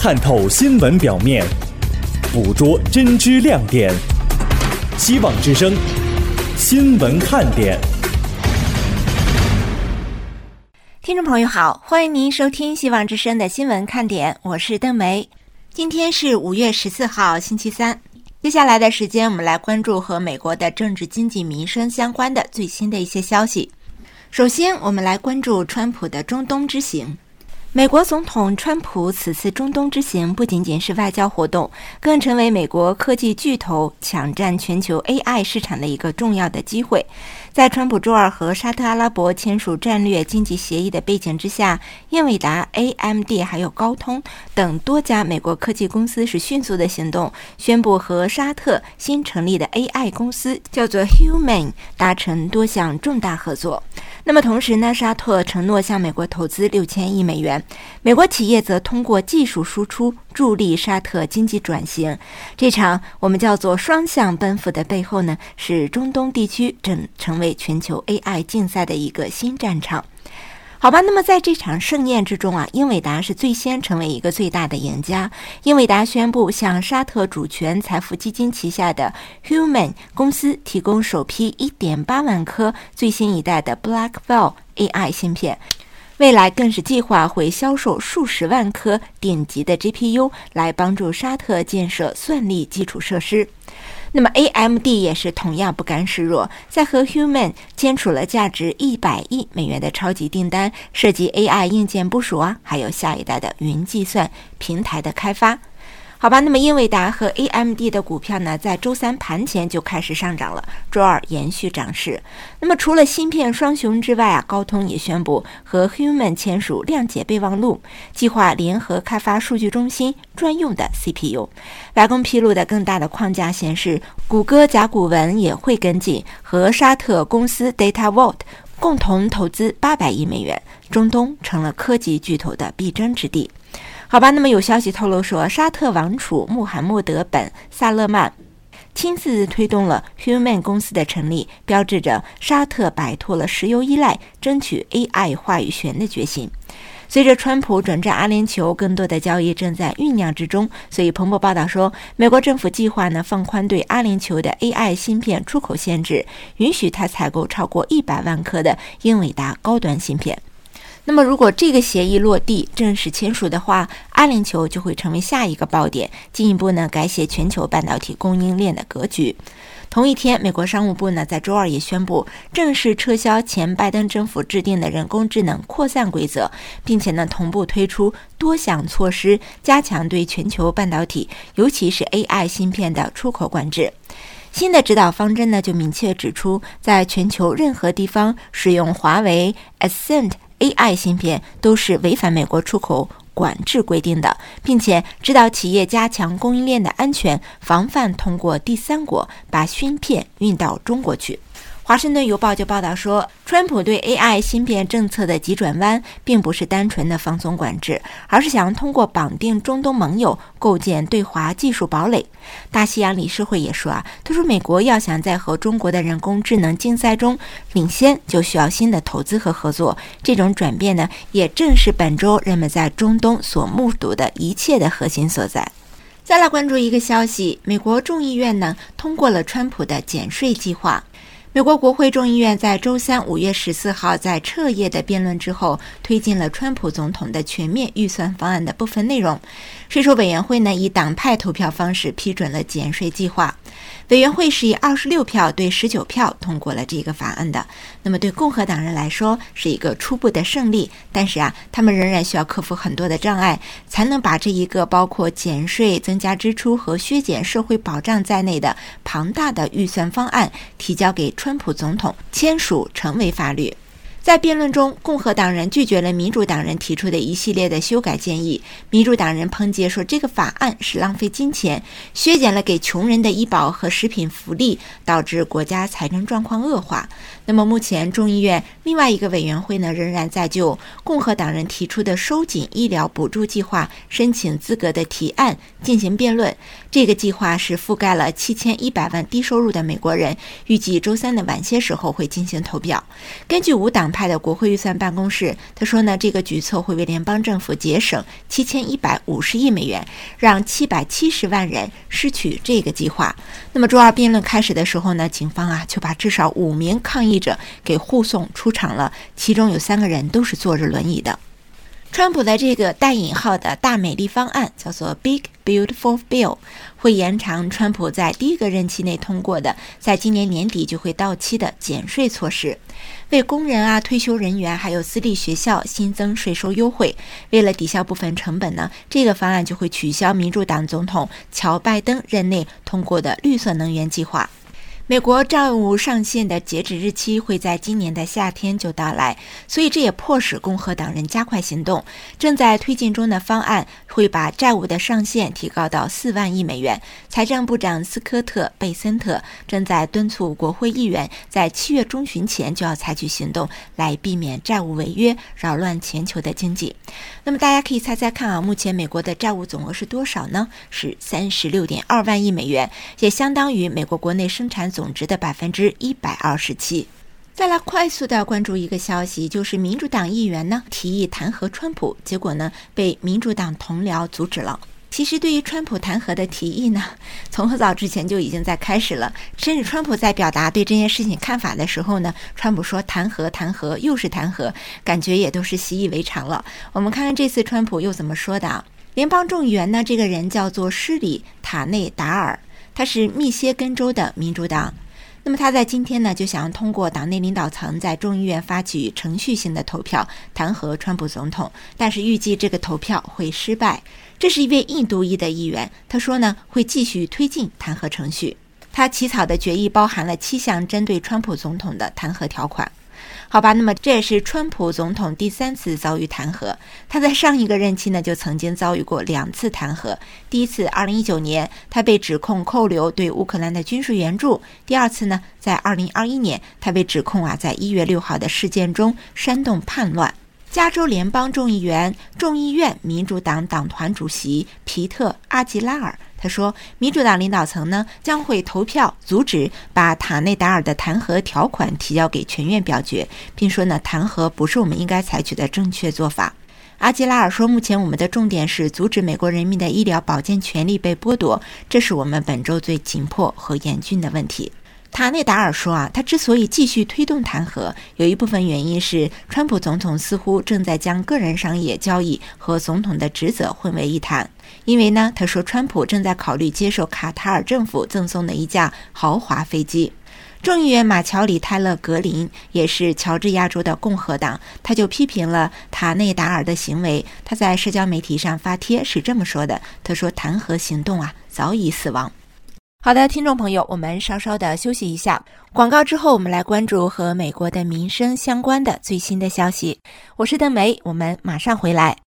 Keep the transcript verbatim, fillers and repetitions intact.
看透新闻表面，捕捉真知亮点。希望之声新闻看点。 听众朋友好，欢迎您收听希望之声的新闻看点，我是邓梅。今天是五月十四号星期三，接下来的时间我们来关注和美国的政治经济民生相关的最新的一些消息。首先我们来关注川普的中东之行。美国总统川普此次中东之行不仅仅是外交活动，更成为美国科技巨头抢占全球 A I 市场的一个重要的机会。在川普周二和沙特阿拉伯签署战略经济协议的背景之下，英伟达、A M D 还有高通等多家美国科技公司是迅速的行动，宣布和沙特新成立的 A I 公司叫做 Human 达成多项重大合作。那么同时呢，沙特承诺向美国投资六千亿美元，美国企业则通过技术输出助力沙特经济转型。这场我们叫做双向奔赴的背后呢，是中东地区正成为全球 A I 竞赛的一个新战场。好吧，那么在这场盛宴之中啊，英伟达是最先成为一个最大的赢家。英伟达宣布向沙特主权财富基金旗下的 Human 公司提供首批 一点八万颗最新一代的 Blackwell A I 芯片，未来更是计划会销售数十万颗顶级的 G P U 来帮助沙特建设算力基础设施。那么 A M D 也是同样不甘示弱，在和 Human 签署了价值一百亿美元的超级订单，涉及 A I 硬件部署啊，还有下一代的云计算平台的开发。好吧，那么英伟达和 A M D 的股票呢，在周三盘前就开始上涨了，周二延续涨势。那么除了芯片双雄之外啊，高通也宣布和 Human 签署谅解备忘录，计划联合开发数据中心专用的 C P U。白宫披露的更大的框架显示，谷歌甲骨文也会跟进，和沙特公司 Data Vault 共同投资八百亿美元，中东成了科技巨头的必争之地。好吧，那么有消息透露说，沙特王储穆罕默德本萨勒曼亲自推动了 Human 公司的成立，标志着沙特摆脱了石油依赖，争取 A I 话语权的决心。随着川普转战阿联酋，更多的交易正在酝酿之中，所以彭博报道说，美国政府计划呢放宽对阿联酋的 A I 芯片出口限制，允许它采购超过一百万颗的英伟达高端芯片。那么如果这个协议落地正式签署的话，阿联酋就会成为下一个爆点，进一步呢改写全球半导体供应链的格局。同一天，美国商务部呢在周二也宣布正式撤销前拜登政府制定的人工智能扩散规则，并且呢同步推出多项措施，加强对全球半导体尤其是 A I 芯片的出口管制。新的指导方针呢就明确指出，在全球任何地方使用华为 Ascend A I 芯片都是违反美国出口管制规定的，并且指导企业加强供应链的安全，防范通过第三国把芯片运到中国去。华盛顿邮报就报道说，川普对 A I 芯片政策的急转弯并不是单纯的放松管制，而是想通过绑定中东盟友，构建对华技术堡垒。大西洋理事会也说啊，他说美国要想在和中国的人工智能竞赛中领先，就需要新的投资和合作。这种转变呢，也正是本周人们在中东所目睹的一切的核心所在。再来关注一个消息，美国众议院呢通过了川普的减税计划。美国国会众议院在周三五月十四号在彻夜的辩论之后，推进了川普总统的全面预算方案的部分内容。税收委员会呢以党派投票方式批准了减税计划，委员会是以二十六票对十九票通过了这个法案的。那么对共和党人来说是一个初步的胜利，但是啊，他们仍然需要克服很多的障碍，才能把这一个包括减税、增加支出和削减社会保障在内的庞大的预算方案提交给川普总统签署成为法律。在辩论中，共和党人拒绝了民主党人提出的一系列的修改建议。民主党人抨击说，这个法案是浪费金钱，削减了给穷人的医保和食品福利，导致国家财政状况恶化。那么目前众议院另外一个委员会呢，仍然在就共和党人提出的收紧医疗补助计划申请资格的提案进行辩论。这个计划是覆盖了七千一百万低收入的美国人，预计周三的晚些时候会进行投票。根据无党派的国会预算办公室，他说呢，这个举措会为联邦政府节省七千一百五十亿美元，让七百七十万人失去这个计划。那么周二辩论开始的时候呢，警方啊就把至少五名抗议者给护送出场了，其中有三个人都是坐着轮椅的。川普的这个带引号的大美丽方案叫做 Big Beautiful Bill， 会延长川普在第一个任期内通过的，在今年年底就会到期的减税措施，为工人啊、退休人员还有私立学校新增税收优惠。为了抵消部分成本呢，这个方案就会取消民主党总统乔拜登任内通过的绿色能源计划。美国债务上限的截止日期会在今年的夏天就到来，所以这也迫使共和党人加快行动。正在推进中的方案会把债务的上限提高到四万亿美元。财政部长斯科特·贝森特正在敦促国会议员在七月中旬前就要采取行动，来避免债务违约，扰乱全球的经济。那么大家可以猜猜看啊，目前美国的债务总额是多少呢？是三十六点二万亿美元，也相当于美国国内生产总值的百分之一百二十七。再来快速的关注一个消息，就是民主党议员呢提议弹劾川普，结果呢被民主党同僚阻止了。其实对于川普弹劾的提议呢，从很早之前就已经在开始了，甚至川普在表达对这件事情看法的时候呢，川普说弹劾弹劾又是弹劾，感觉也都是习以为常了。我们看看这次川普又怎么说的啊？联邦众议员呢，这个人叫做施里塔内达尔，他是密歇根州的民主党。那么他在今天呢，就想要通过党内领导层在众议院发起程序性的投票弹劾川普总统，但是预计这个投票会失败。这是一位印度裔的议员，他说呢会继续推进弹劾程序。他起草的决议包含了七项针对川普总统的弹劾条款。好吧，那么这也是川普总统第三次遭遇弹劾。他在上一个任期呢，就曾经遭遇过两次弹劾。第一次二零一九年，他被指控扣留对乌克兰的军事援助；第二次呢，在二零二一年，他被指控啊，在一月六号的事件中煽动叛乱。加州联邦众议员、众议院民主党党团主席皮特·阿吉拉尔他说，民主党领导层呢将会投票阻止把塔内达尔的弹劾条款提交给全院表决，并说呢，弹劾不是我们应该采取的正确做法。阿吉拉尔说，目前我们的重点是阻止美国人民的医疗保健权利被剥夺，这是我们本周最紧迫和严峻的问题。塔内达尔说啊，他之所以继续推动弹劾，有一部分原因是川普总统似乎正在将个人商业交易和总统的职责混为一谈。因为呢，他说川普正在考虑接受卡塔尔政府赠送的一架豪华飞机。众议员马乔里·泰勒·格林也是乔治亚州的共和党，他就批评了塔内达尔的行为。他在社交媒体上发帖是这么说的，他说弹劾行动啊早已死亡。好的，听众朋友，我们稍稍的休息一下，广告之后我们来关注和美国的民生相关的最新的消息。我是邓梅，我们马上回来。